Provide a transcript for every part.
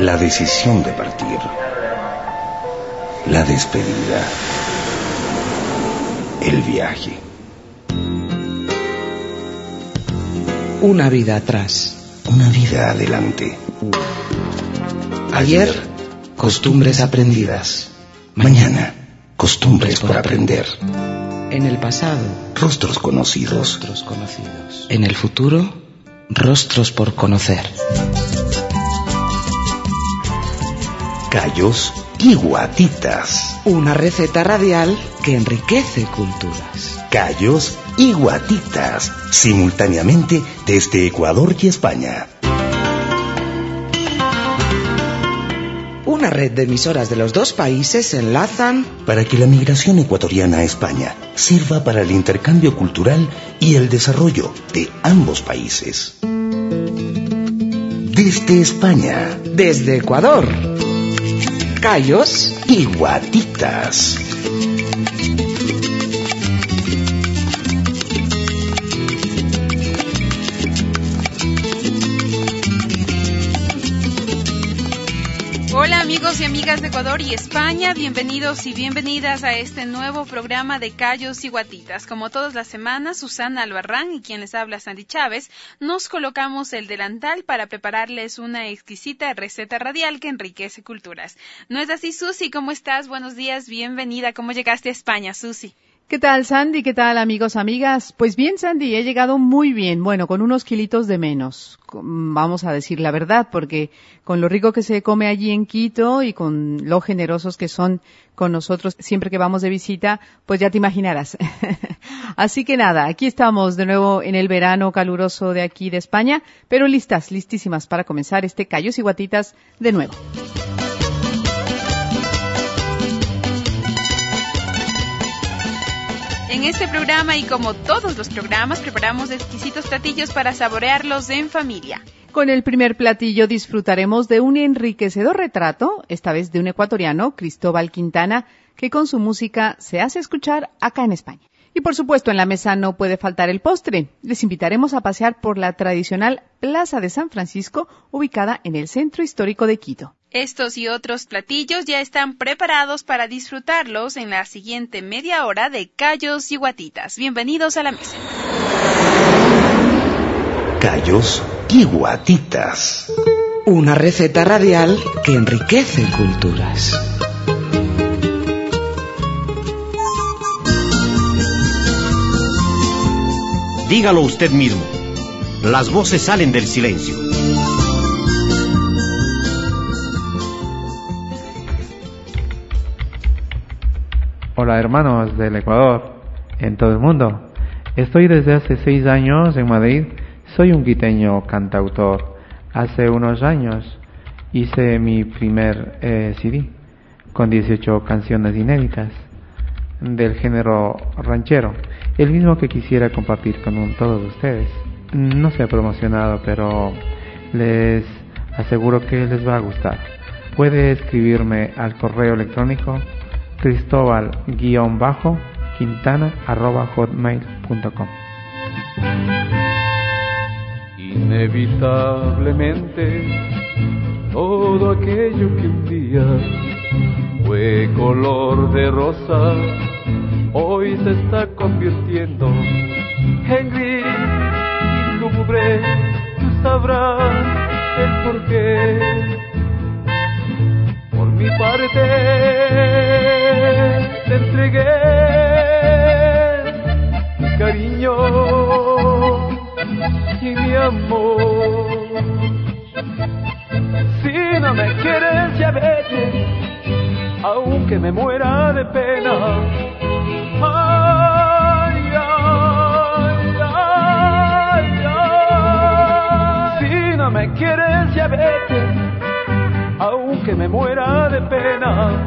La decisión de partir. La despedida. El viaje. Una vida atrás. Una vida adelante. Ayer, costumbres aprendidas. Mañana, costumbres por aprender. En el pasado, rostros conocidos. En el futuro, rostros por conocer. Callos y guatitas. Una receta radial que enriquece culturas. Callos y guatitas, simultáneamente desde Ecuador y España. Una red de emisoras de los dos países se enlazan para que la migración ecuatoriana a España sirva para el intercambio cultural y el desarrollo de ambos países. Desde España. Desde Ecuador. Callos y guatitas. Hola amigos y amigas de Ecuador y España, bienvenidos y bienvenidas a este nuevo programa de Callos y Guatitas. Como todas las semanas, Susana Albarrán y quien les habla, Sandy Chávez, nos colocamos el delantal para prepararles una exquisita receta radial que enriquece culturas. ¿No es así, Susi? ¿Cómo estás? Buenos días, bienvenida. ¿Cómo llegaste a España, Susi? ¿Qué tal, Sandy? ¿Qué tal, amigos, amigas? Pues bien, Sandy, he llegado muy bien. Bueno, con unos kilitos de menos. Vamos a decir la verdad, porque con lo rico que se come allí en Quito y con lo generosos que son con nosotros siempre que vamos de visita, pues ya te imaginarás. Así que nada, aquí estamos de nuevo en el verano caluroso de aquí de España, pero listísimas para comenzar este Callos y Guatitas de nuevo. En este programa y como todos los programas preparamos exquisitos platillos para saborearlos en familia. Con el primer platillo disfrutaremos de un enriquecedor retrato, esta vez de un ecuatoriano, Cristóbal Quintana, que con su música se hace escuchar acá en España. Y por supuesto en la mesa no puede faltar el postre. Les invitaremos a pasear por la tradicional Plaza de San Francisco, ubicada en el centro histórico de Quito. Estos y otros platillos ya están preparados para disfrutarlos en la siguiente media hora de Callos y Guatitas. Bienvenidos a la mesa. Callos y Guatitas. Una receta radial que enriquece culturas. Dígalo usted mismo. Las voces salen del silencio. Hola hermanos del Ecuador, en todo el mundo. Estoy desde hace 6 años en Madrid. Soy un quiteño cantautor. Hace unos años hice mi primer CD con 18 canciones inéditas del género ranchero, el mismo que quisiera compartir con todos ustedes. No se ha promocionado, pero les aseguro que les va a gustar. Puede escribirme al correo electrónico cristobal_quintana@hotmail.com. Inevitablemente todo aquello que un día fue color de rosa hoy se está convirtiendo en gris y lúgubre. Tú sabrás el porqué. Por mi parte te entregué mi cariño y mi amor. Si no me quieres ya vete, aunque me muera de pena. Ay, ay, ay, ay. Si no me quieres ya vete, aunque me muera de pena.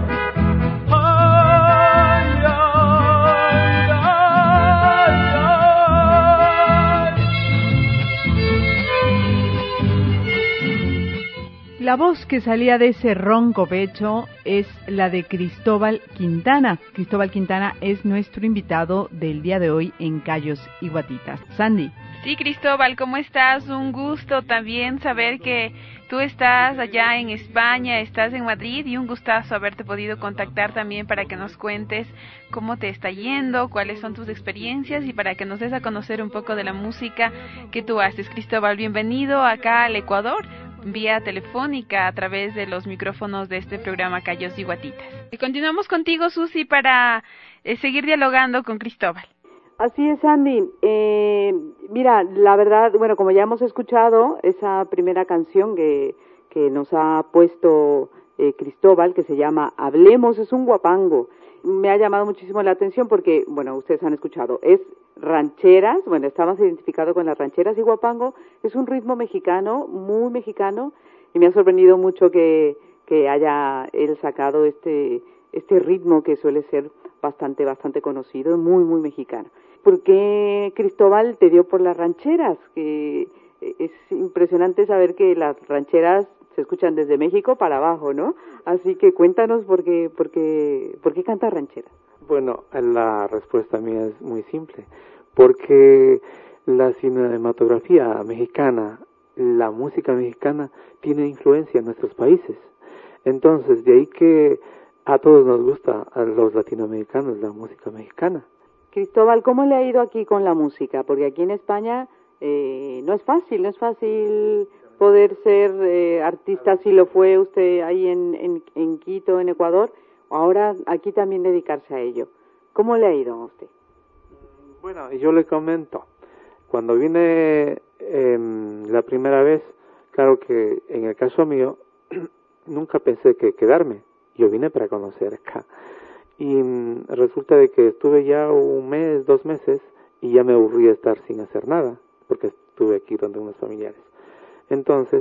Ay, ay, ay, ay. La voz que salía de ese ronco pecho es la de Cristóbal Quintana. Cristóbal Quintana es nuestro invitado del día de hoy en Callos y Guatitas. Sandy. Sí, Cristóbal, ¿cómo estás? Un gusto también saber que Tú estás allá en España, estás en Madrid y un gustazo haberte podido contactar también para que nos cuentes cómo te está yendo, cuáles son tus experiencias y para que nos des a conocer un poco de la música que tú haces. Cristóbal, bienvenido acá al Ecuador, vía telefónica a través de los micrófonos de este programa Cayos y Guatitas. Y continuamos contigo, Susi, para seguir dialogando con Cristóbal. Así es, Andy. Mira, la verdad, bueno, como ya hemos escuchado esa primera canción que nos ha puesto Cristóbal, que se llama Hablemos, es un guapango. Me ha llamado muchísimo la atención porque, bueno, ustedes han escuchado, es rancheras, bueno, está más identificado con las rancheras y guapango, es un ritmo mexicano, muy mexicano, y me ha sorprendido mucho que haya él sacado este ritmo que suele ser bastante conocido, muy, muy mexicano. ¿Por qué Cristóbal te dio por las rancheras? Que es impresionante saber que las rancheras se escuchan desde México para abajo, ¿no? Así que cuéntanos por qué cantas rancheras. Bueno, la respuesta mía es muy simple, porque la cinematografía mexicana, la música mexicana tiene influencia en nuestros países. Entonces, de ahí que a todos nos gusta, a los latinoamericanos, la música mexicana. Cristóbal, ¿cómo le ha ido aquí con la música? Porque aquí en España no es fácil poder ser artista, si lo fue usted ahí en Quito, en Ecuador, ahora aquí también dedicarse a ello. ¿Cómo le ha ido a usted? Bueno, yo le comento, cuando vine la primera vez, claro que en el caso mío, nunca pensé que quedarme, yo vine para conocer acá. Y resulta de que estuve ya 1 mes, 2 meses y ya me aburrí de estar sin hacer nada, porque estuve aquí donde unos familiares. Entonces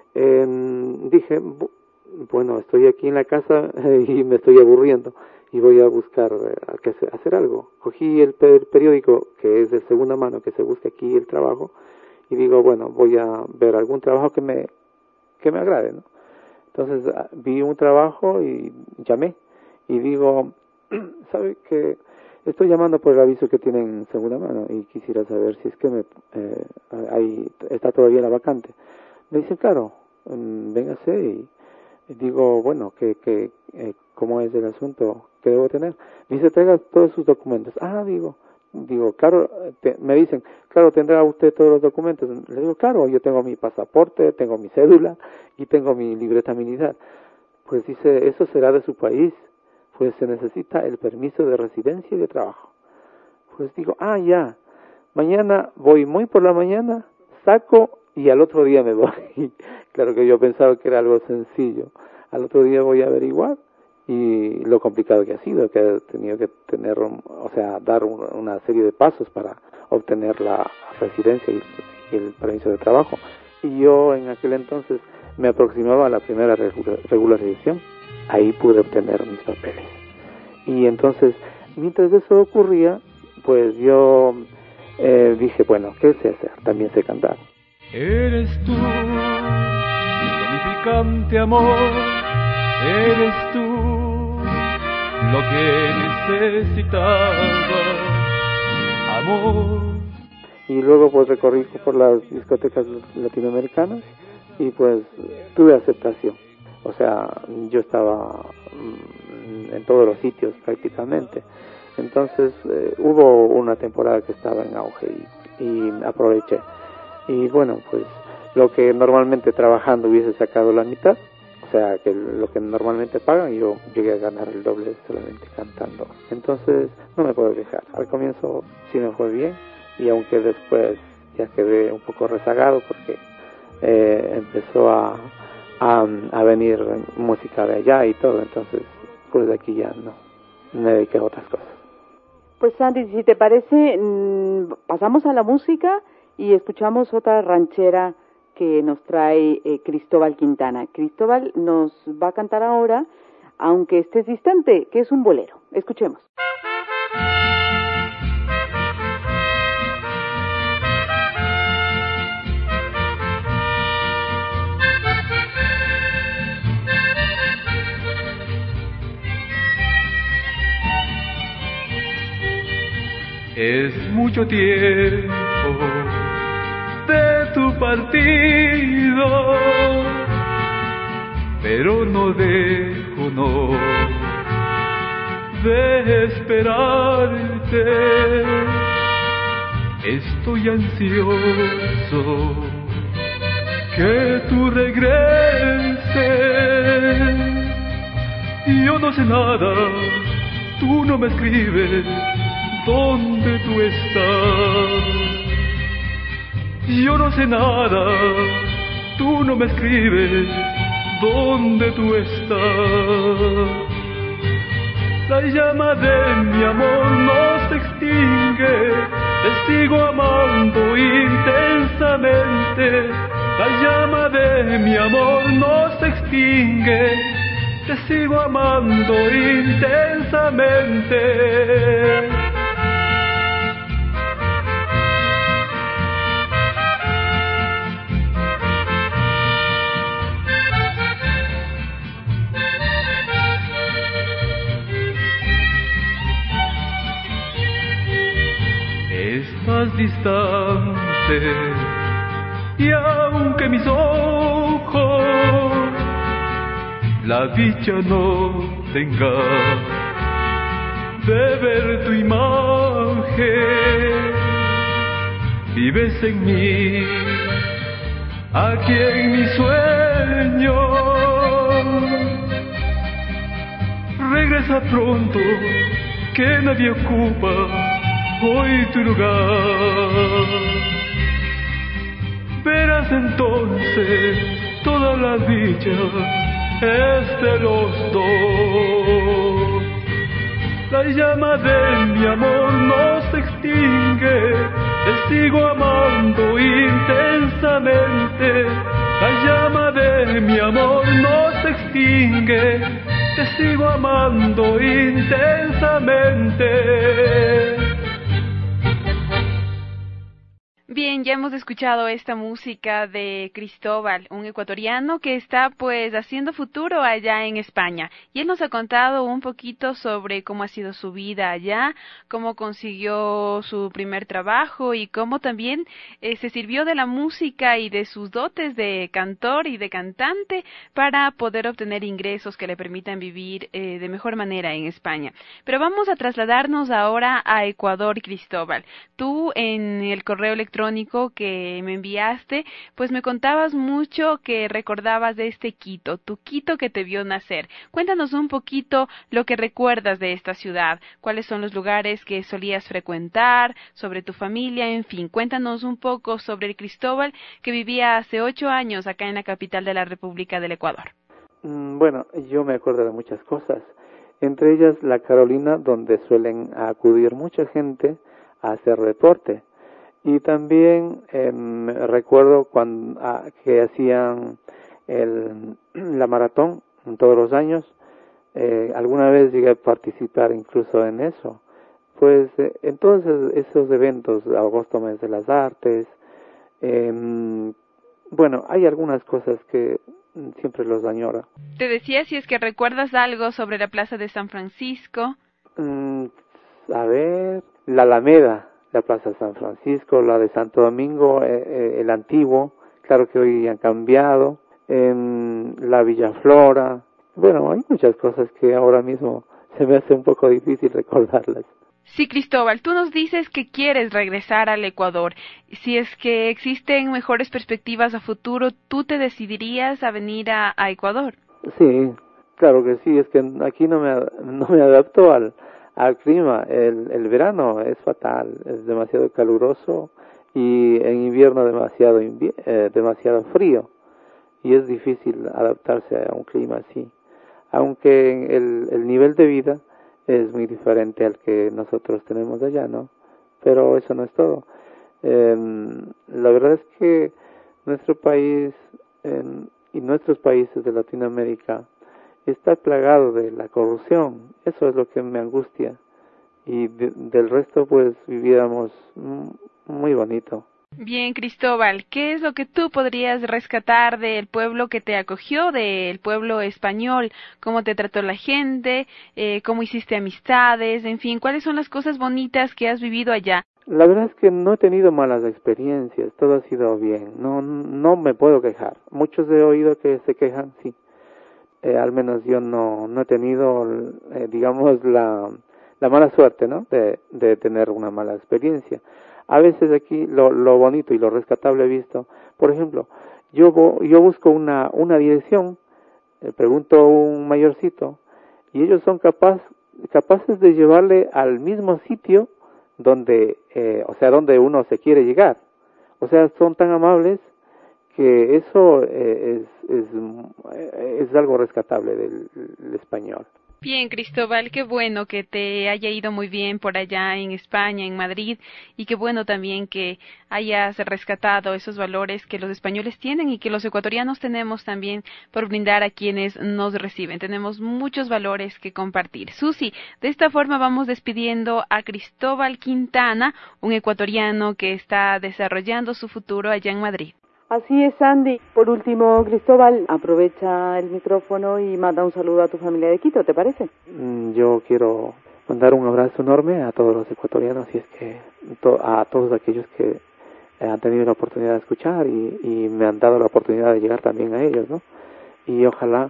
dije, bueno, estoy aquí en la casa y me estoy aburriendo y voy a buscar hacer algo. Cogí el periódico, que es de segunda mano, que se busca aquí el trabajo, y digo, bueno, voy a ver algún trabajo que me agrade, ¿no? Entonces vi un trabajo y llamé y digo, ¿sabe que estoy llamando por el aviso que tienen en segunda mano y quisiera saber si es que ahí está todavía la vacante? Me dicen, claro, véngase, y digo, bueno, ¿cómo es el asunto? ¿Qué debo tener? Me dice, traiga todos sus documentos. Digo, claro, me dicen, claro, ¿tendrá usted todos los documentos? Le digo, claro, yo tengo mi pasaporte, tengo mi cédula y tengo mi libreta militar. Pues dice, eso será de su país, pues se necesita el permiso de residencia y de trabajo. Pues digo, ya, mañana voy muy por la mañana, saco y al otro día me voy. Claro que yo pensaba que era algo sencillo. Al otro día voy a averiguar y lo complicado que ha sido, que he tenido que tener, dar una serie de pasos para obtener la residencia y el permiso de trabajo. Y yo en aquel entonces me aproximaba a la primera regularización. Ahí pude obtener mis papeles. Y entonces, mientras eso ocurría, pues yo dije, bueno, ¿qué sé hacer? También sé cantar. Eres tú, mi picante amor, eres tú, lo que necesitaba, amor. Y luego pues recorrí por las discotecas latinoamericanas y pues tuve aceptación. O sea, yo estaba en todos los sitios prácticamente. Entonces hubo una temporada que estaba en auge y aproveché. Y bueno, pues lo que normalmente trabajando hubiese sacado la mitad, o sea, que lo que normalmente pagan, yo llegué a ganar el doble solamente cantando. Entonces no me puedo quejar. Al comienzo sí me fue bien, y aunque después ya quedé un poco rezagado porque empezó a venir música de allá y todo, entonces pues de aquí ya no me dediqué a otras cosas. Pues Sandy, si te parece, pasamos a la música y escuchamos otra ranchera que nos trae Cristóbal Quintana. Cristóbal nos va a cantar ahora, aunque estés distante, que es un bolero. Escuchemos. Es mucho tiempo de tu partido, no dejo, no, de esperarte. Estoy ansioso que tú regreses. Yo no sé nada, tú no me escribes dónde tú estás. Yo no sé nada, tú no me escribes dónde tú estás. La llama de mi amor no se extingue, te sigo amando intensamente. La llama de mi amor no se extingue, te sigo amando intensamente. Estás distante y aunque mis ojos la dicha no tenga de ver tu imagen, vives en mí, aquí en mi sueño. Regresa pronto, que nadie ocupa hoy tu lugar. Verás entonces toda la dicha es de los dos. La llama de mi amor no se extingue, te sigo amando intensamente. La llama de mi amor no se extingue, te sigo amando intensamente. Bien, ya hemos escuchado esta música de Cristóbal, un ecuatoriano que está pues haciendo futuro allá en España. Y él nos ha contado un poquito sobre cómo ha sido su vida allá, cómo consiguió su primer trabajo y cómo también se sirvió de la música y de sus dotes de cantor y de cantante para poder obtener ingresos que le permitan vivir de mejor manera en España. Pero vamos a trasladarnos ahora a Ecuador, Cristóbal. Tú en el correo electrónico que me enviaste, pues me contabas mucho que recordabas de este Quito, tu Quito que te vio nacer. Cuéntanos un poquito lo que recuerdas de esta ciudad, cuáles son los lugares que solías frecuentar, sobre tu familia, en fin, cuéntanos un poco sobre el Cristóbal que vivía hace 8 años acá en la capital de la República del Ecuador. Bueno, yo me acuerdo de muchas cosas, entre ellas la Carolina, donde suelen acudir mucha gente a hacer deporte. Y también recuerdo cuando que hacían la maratón todos los años. Alguna vez llegué a participar incluso en eso. Pues entonces esos eventos, agosto, mes de las artes, bueno, hay algunas cosas que siempre los añoro. Te decía si es que recuerdas algo sobre la Plaza de San Francisco. A ver, la Alameda, la Plaza de San Francisco, la de Santo Domingo, el antiguo, claro que hoy han cambiado, la Villa Flora. Bueno, hay muchas cosas que ahora mismo se me hace un poco difícil recordarlas. Sí, Cristóbal, tú nos dices que quieres regresar al Ecuador. Si es que existen mejores perspectivas a futuro, ¿tú te decidirías a venir a Ecuador? Sí, claro que sí, es que aquí no me adapto al clima. El verano es fatal, es demasiado caluroso y en invierno demasiado frío y es difícil adaptarse a un clima así, aunque el nivel de vida es muy diferente al que nosotros tenemos allá, ¿no? Pero eso no es todo. La verdad es que nuestro país y nuestros países de Latinoamérica está plagado de la corrupción. Eso es lo que me angustia. Y del resto, pues, viviéramos muy bonito. Bien, Cristóbal, ¿qué es lo que tú podrías rescatar del pueblo que te acogió, del pueblo español? ¿Cómo te trató la gente? ¿Cómo hiciste amistades? En fin, ¿cuáles son las cosas bonitas que has vivido allá? La verdad es que no he tenido malas experiencias, todo ha sido bien, no me puedo quejar. Muchos he oído que se quejan, sí. al menos yo no he tenido, digamos, la mala suerte, ¿no? De tener una mala experiencia. A veces aquí lo bonito y lo rescatable he visto, por ejemplo, yo busco una dirección, pregunto a un mayorcito, y ellos son capaces de llevarle al mismo sitio donde uno se quiere llegar. O sea, son tan amables que eso es algo rescatable del español. Bien, Cristóbal, qué bueno que te haya ido muy bien por allá en España, en Madrid, y qué bueno también que hayas rescatado esos valores que los españoles tienen y que los ecuatorianos tenemos también por brindar a quienes nos reciben. Tenemos muchos valores que compartir. Susi, de esta forma vamos despidiendo a Cristóbal Quintana, un ecuatoriano que está desarrollando su futuro allá en Madrid. Así es, Sandy. Por último, Cristóbal, aprovecha el micrófono y manda un saludo a tu familia de Quito, ¿te parece? Yo quiero mandar un abrazo enorme a todos los ecuatorianos y es que a todos aquellos que han tenido la oportunidad de escuchar y me han dado la oportunidad de llegar también a ellos, ¿no? Y ojalá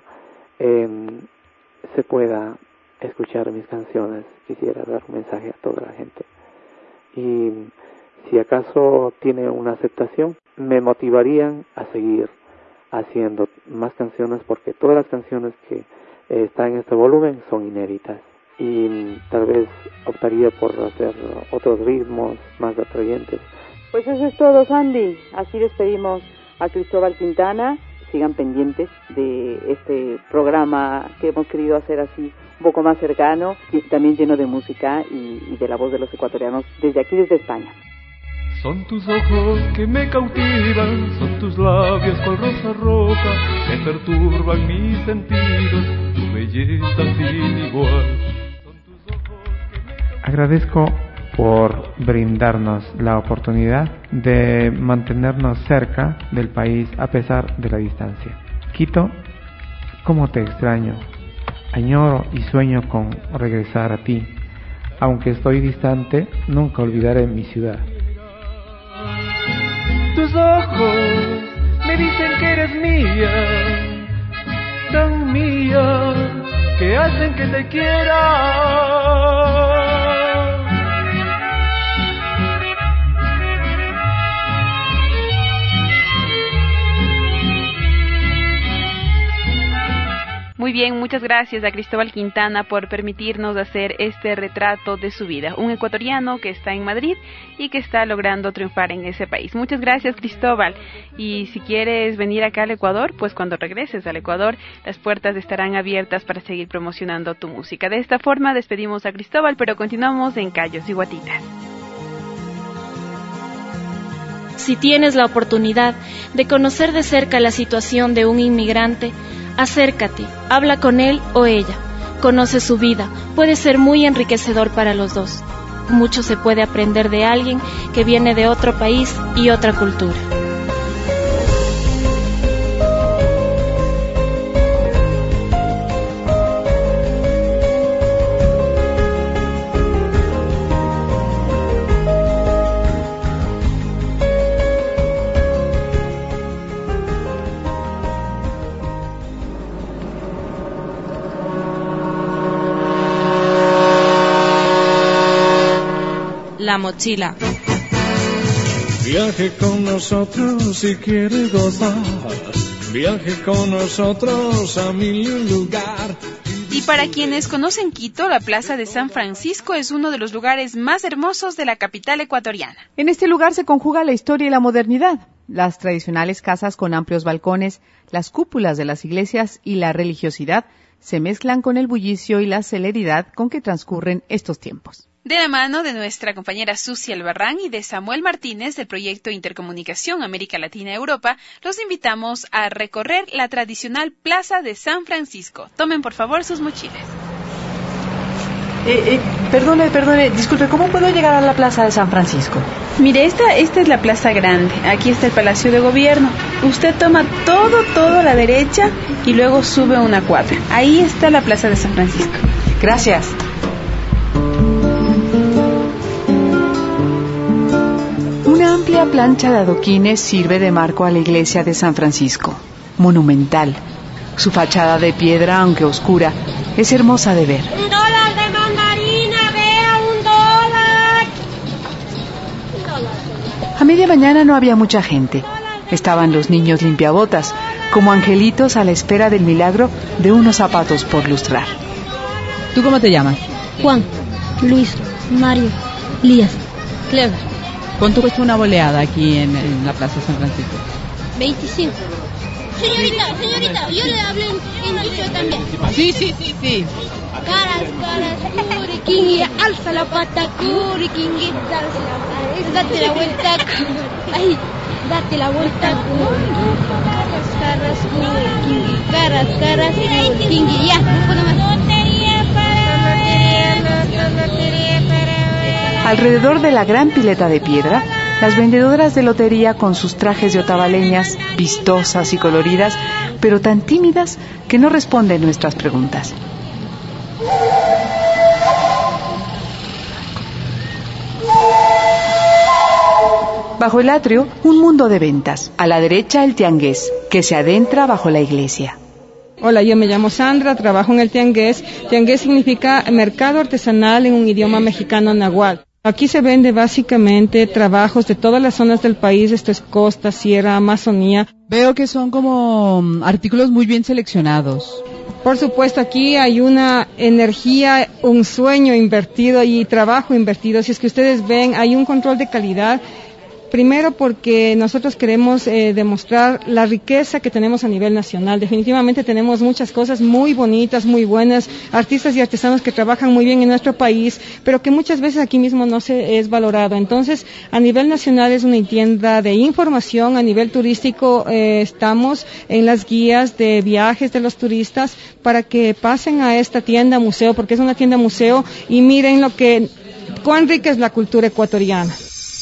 se pueda escuchar mis canciones. Quisiera dar un mensaje a toda la gente. Y si acaso tiene una aceptación, me motivarían a seguir haciendo más canciones porque todas las canciones que están en este volumen son inéditas y tal vez optaría por hacer otros ritmos más atrayentes. Pues eso es todo, Sandy. Así despedimos a Cristóbal Quintana. Sigan pendientes de este programa que hemos querido hacer así un poco más cercano, también lleno de música y de la voz de los ecuatorianos desde aquí, desde España. Son tus ojos que me cautivan, son tus labios cual rosa roja, que perturban mis sentidos, tu belleza sin igual. Son tus ojos que me cautivan. Agradezco por brindarnos la oportunidad de mantenernos cerca del país a pesar de la distancia. Quito, cómo te extraño. Añoro y sueño con regresar a ti. Aunque estoy distante, nunca olvidaré mi ciudad. Tus ojos me dicen que eres mía, tan mía, que hacen que te quiera. Muy bien, muchas gracias a Cristóbal Quintana por permitirnos hacer este retrato de su vida. Un ecuatoriano que está en Madrid y que está logrando triunfar en ese país. Muchas gracias, Cristóbal. Y si quieres venir acá al Ecuador, pues cuando regreses al Ecuador, las puertas estarán abiertas para seguir promocionando tu música. De esta forma despedimos a Cristóbal, pero continuamos en Cayos y Guatitas. Si tienes la oportunidad de conocer de cerca la situación de un inmigrante, acércate, habla con él o ella, conoce su vida, puede ser muy enriquecedor para los dos. Mucho se puede aprender de alguien que viene de otro país y otra cultura. La mochila. Viaje con nosotros si quiere gozar. Viaje con nosotros a mil lugar. Y para quienes conocen Quito, la Plaza de San Francisco es uno de los lugares más hermosos de la capital ecuatoriana. En este lugar se conjuga la historia y la modernidad. Las tradicionales casas con amplios balcones, las cúpulas de las iglesias y la religiosidad se mezclan con el bullicio y la celeridad con que transcurren estos tiempos. De la mano de nuestra compañera Susi Albarrán y de Samuel Martínez del proyecto Intercomunicación América Latina-Europa, los invitamos a recorrer la tradicional Plaza de San Francisco. Tomen por favor sus mochilas. Perdone, disculpe, ¿cómo puedo llegar a la Plaza de San Francisco? Mire, esta es la Plaza Grande, aquí está el Palacio de Gobierno. Usted toma todo a la derecha y luego sube una cuadra. Ahí está la Plaza de San Francisco. Gracias. Una amplia plancha de adoquines sirve de marco a la iglesia de San Francisco, monumental, Su fachada de piedra, aunque oscura, es hermosa de ver. $1 de mandarina, vea, $1. A media mañana no había mucha gente. Estaban los niños limpiabotas, como angelitos a la espera del milagro de unos zapatos por lustrar. ¿Tú cómo te llamas? Juan, Luis, Mario, Lías, Clever. ¿Cuánto cuesta una boleada aquí en la Plaza San Francisco? 25. Señorita, yo le hablé en dicho también. Sí. Caras, curiquingui, alza la pata, curiquingui, date la vuelta, ay, date la vuelta, caras, curiquingui, caras, curiquingui, ya, Alrededor de la gran pileta de piedra, las vendedoras de lotería con sus trajes de otavaleñas, vistosas y coloridas, pero tan tímidas que no responden nuestras preguntas. Bajo el atrio, un mundo de ventas. A la derecha, el tiangués, que se adentra bajo la iglesia. Hola, yo me llamo Sandra, trabajo en el tiangués. Tiangués significa mercado artesanal en un idioma mexicano náhuatl. Aquí se vende básicamente trabajos de todas las zonas del país, esto es costa, sierra, Amazonía. Veo que son como artículos muy bien seleccionados. Por supuesto, aquí hay una energía, un sueño invertido y trabajo invertido. Si es que ustedes ven, hay un control de calidad. Primero porque nosotros queremos demostrar la riqueza que tenemos a nivel nacional. Definitivamente tenemos muchas cosas muy bonitas, muy buenas, artistas y artesanos que trabajan muy bien en nuestro país, pero que muchas veces aquí mismo no se es valorado. Entonces, a nivel nacional es una tienda de información, a nivel turístico estamos en las guías de viajes de los turistas para que pasen a esta tienda museo, porque es una tienda museo, y miren cuán rica es la cultura ecuatoriana.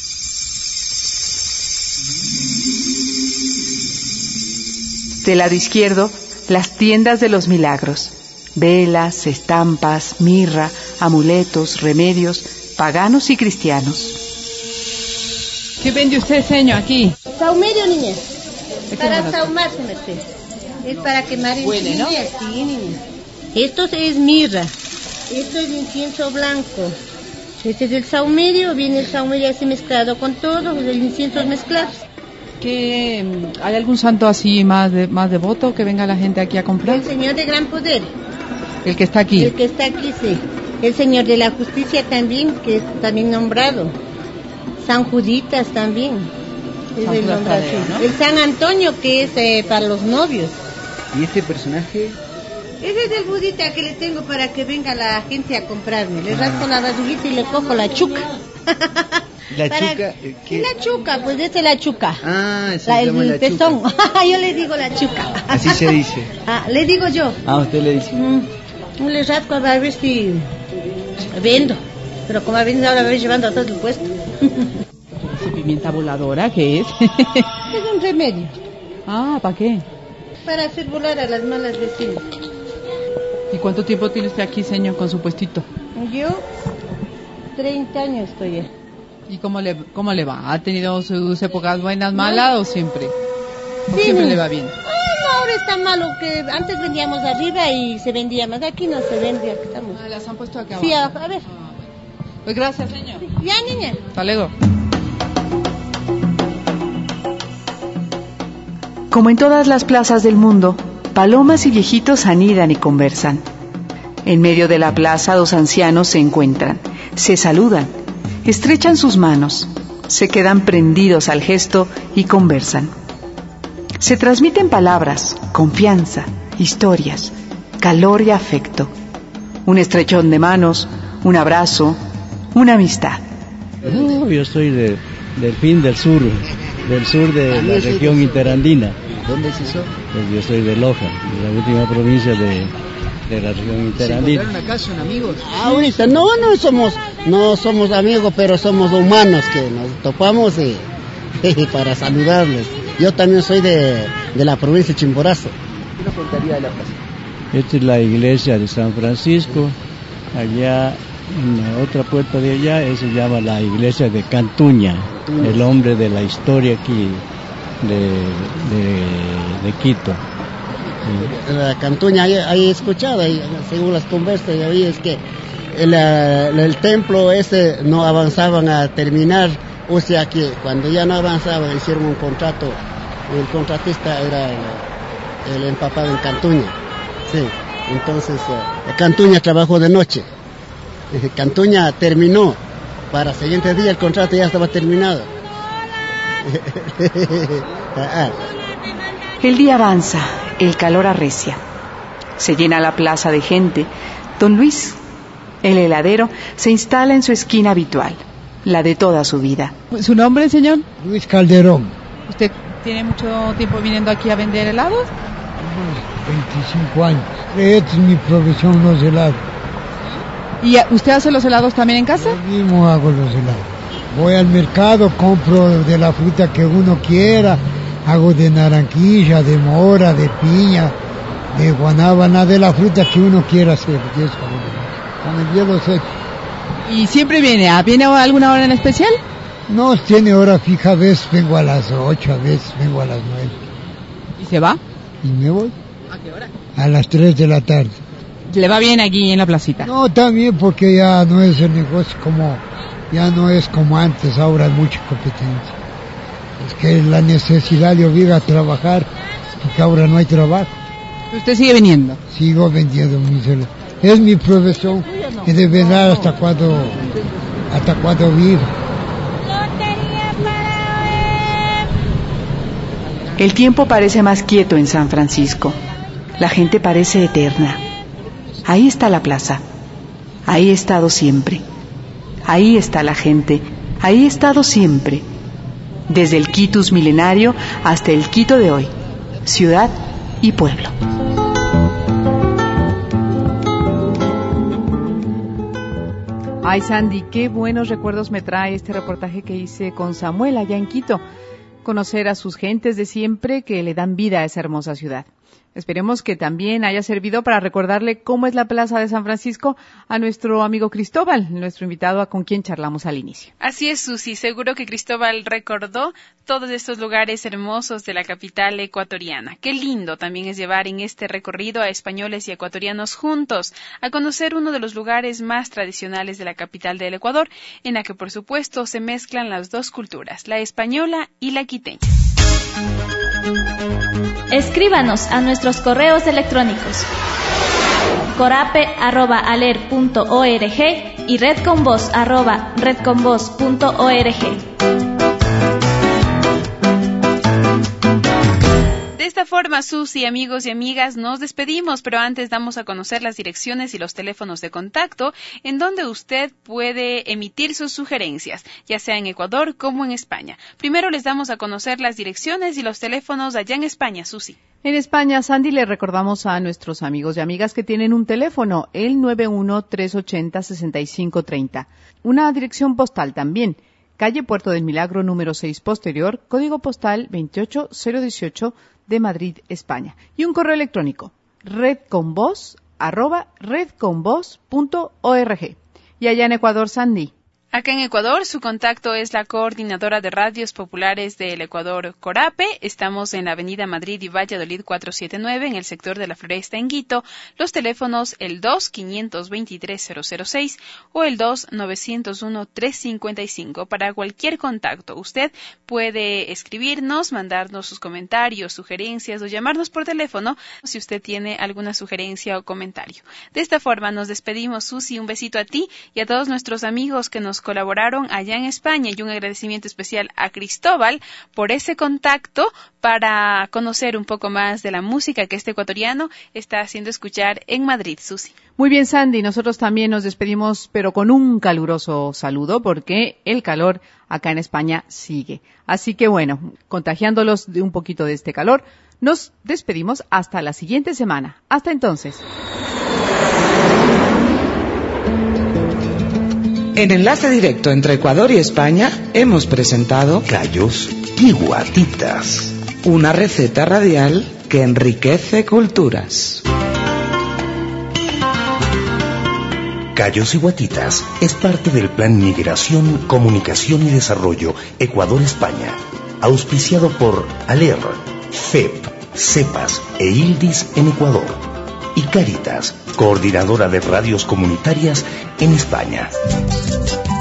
Del lado izquierdo, las tiendas de los milagros. Velas, estampas, mirra, amuletos, remedios, paganos y cristianos. ¿Qué vende usted, señor, aquí? Saumerio, niña. Para saumarse, es para quemar incienso. ¿No? Sí, niña. Esto es mirra. Esto es incienso blanco. Este es el saumerio, viene el saumerio así mezclado con todo, los inciensos mezclados. ¿Hay algún santo así más devoto que venga la gente aquí a comprar? El Señor de Gran Poder. ¿El que está aquí? El que está aquí, sí. El Señor de la Justicia también, que es también nombrado. San Juditas también. Es el nombrado, ¿no? El San Antonio, que es para los novios. ¿Y este personaje? Ese es el budita que le tengo para que venga la gente a comprarme. Le rasco la barriguita y le cojo la chuca. ¿La chuca? ¿Qué? La chuca, pues esta es la chuca. El pezón. Yo le digo la chuca. Así se dice. Le digo yo. Usted le dice. Le rasco a ver si vendo. Pero como a veces ahora me voy llevando a todo el puesto. ¿Esa pimienta voladora qué es? Es un remedio. ¿Para qué? Para hacer volar a las malas vecinas. ¿Y cuánto tiempo tiene usted aquí, señor, con su puestito? Yo, 30 años estoy ya. ¿Y cómo le va? ¿Ha tenido sus épocas buenas, malas o siempre? ¿O sí, siempre le va bien? No, ahora está malo, que antes vendíamos arriba y se vendía más. Aquí no se vende, aquí estamos. Las han puesto acá abajo. Sí, a ver. Pues gracias, señor. Ya, niña. Hasta luego. Como en todas las plazas del mundo, palomas y viejitos anidan y conversan. En medio de la plaza, dos ancianos se encuentran, se saludan, estrechan sus manos, se quedan prendidos al gesto y conversan. Se transmiten palabras, confianza, historias, calor y afecto. Un estrechón de manos, un abrazo, una amistad. Yo soy del fin del sur de la región interandina. ¿Dónde es eso? Pues yo soy de Loja, de la última provincia de la región interandina. ¿Se encontraron acá? ¿Son amigos? Ahorita no somos amigos, pero somos humanos que nos topamos para saludarles. Yo también soy de la provincia de Chimborazo. ¿Qué nos contaría de la plaza? Esta es la iglesia de San Francisco. Allá, en la otra puerta de allá, se llama la iglesia de Cantuña, el hombre de la historia aquí de Quito. La Cantuña, ahí he escuchado, según las conversas, ahí es que el templo ese no avanzaban a terminar, o sea que cuando ya no avanzaban hicieron un contrato, el contratista era el empapado en Cantuña, sí, entonces Cantuña trabajó de noche, Cantuña terminó, para el siguiente día el contrato ya estaba terminado. El día avanza, el calor arrecia. Se llena la plaza de gente. Don Luis, el heladero, se instala en su esquina habitual, la de toda su vida. ¿Su nombre, señor? Luis Calderón. ¿Usted tiene mucho tiempo viniendo aquí a vender helados? 25 años. Esta es mi profesión, los helados. ¿Y usted hace los helados también en casa? Yo mismo hago los helados. Voy al mercado, compro de la fruta que uno quiera. Hago de naranjilla, de mora, de piña, de guanábana, de la fruta que uno quiera hacer. Con el hielo seco. ¿Y siempre viene? ¿Viene a alguna hora en especial? No, tiene hora fija. A veces vengo a las 8, a veces vengo a las 9. ¿Y se va? Y me voy. ¿A qué hora? A las 3 de la tarde. ¿Le va bien aquí en la placita? No, también porque ya no es el negocio ya no es como antes, ahora hay mucha competencia. Es que la necesidad le obliga a trabajar, porque ahora no hay trabajo. ¿Usted sigue vendiendo? Sigo vendiendo mis helados. Es mi profesión, y de verdad hasta cuando vivo. El tiempo parece más quieto en San Francisco. La gente parece eterna. Ahí está la plaza. Ahí he estado siempre. Ahí está la gente. Ahí he estado siempre. Desde el Quitus milenario hasta el Quito de hoy. Ciudad y pueblo. Ay, Sandy, qué buenos recuerdos me trae este reportaje que hice con Samuel allá en Quito. Conocer a sus gentes de siempre que le dan vida a esa hermosa ciudad. Esperemos que también haya servido para recordarle cómo es la Plaza de San Francisco a nuestro amigo Cristóbal, nuestro invitado con quien charlamos al inicio. Así es, Susi. Seguro que Cristóbal recordó todos estos lugares hermosos de la capital ecuatoriana. Qué lindo también es llevar en este recorrido a españoles y ecuatorianos juntos a conocer uno de los lugares más tradicionales de la capital del Ecuador, en la que por supuesto se mezclan las dos culturas, la española y la quiteña. Escríbanos a nuestros correos electrónicos corape@aler.org y redconvoz@redconvoz.org. De esta forma, Susi, amigos y amigas, nos despedimos, pero antes damos a conocer las direcciones y los teléfonos de contacto en donde usted puede emitir sus sugerencias, ya sea en Ecuador como en España. Primero les damos a conocer las direcciones y los teléfonos allá en España, Susi. En España, Sandy, le recordamos a nuestros amigos y amigas que tienen un teléfono, el 91-380-6530. Una dirección postal también, calle Puerto del Milagro, número 6 posterior, código postal 28018 de Madrid, España. Y un correo electrónico, redconvoz@redconvoz.org. Y allá en Ecuador, Sandy. Acá en Ecuador, su contacto es la coordinadora de radios populares del Ecuador, Corape. Estamos en la avenida Madrid y Valladolid 479, en el sector de la Floresta, en Quito. Los teléfonos, el 2-523-006 o el 2-901-355. Para cualquier contacto, usted puede escribirnos, mandarnos sus comentarios, sugerencias o llamarnos por teléfono si usted tiene alguna sugerencia o comentario. De esta forma nos despedimos, Susi. Un besito a ti y a todos nuestros amigos que nos colaboraron allá en España, y un agradecimiento especial a Cristóbal por ese contacto para conocer un poco más de la música que este ecuatoriano está haciendo escuchar en Madrid, Susi. Muy bien, Sandy, nosotros también nos despedimos, pero con un caluroso saludo, porque el calor acá en España sigue. Así que bueno, contagiándolos de un poquito de este calor, nos despedimos hasta la siguiente semana. Hasta entonces. En Enlace Directo entre Ecuador y España hemos presentado Callos y Guatitas, una receta radial que enriquece culturas. Callos y Guatitas es parte del Plan Migración, Comunicación y Desarrollo Ecuador-España, auspiciado por ALER, FEP, CEPAS e ILDIS en Ecuador. Y Cáritas, coordinadora de radios comunitarias en España.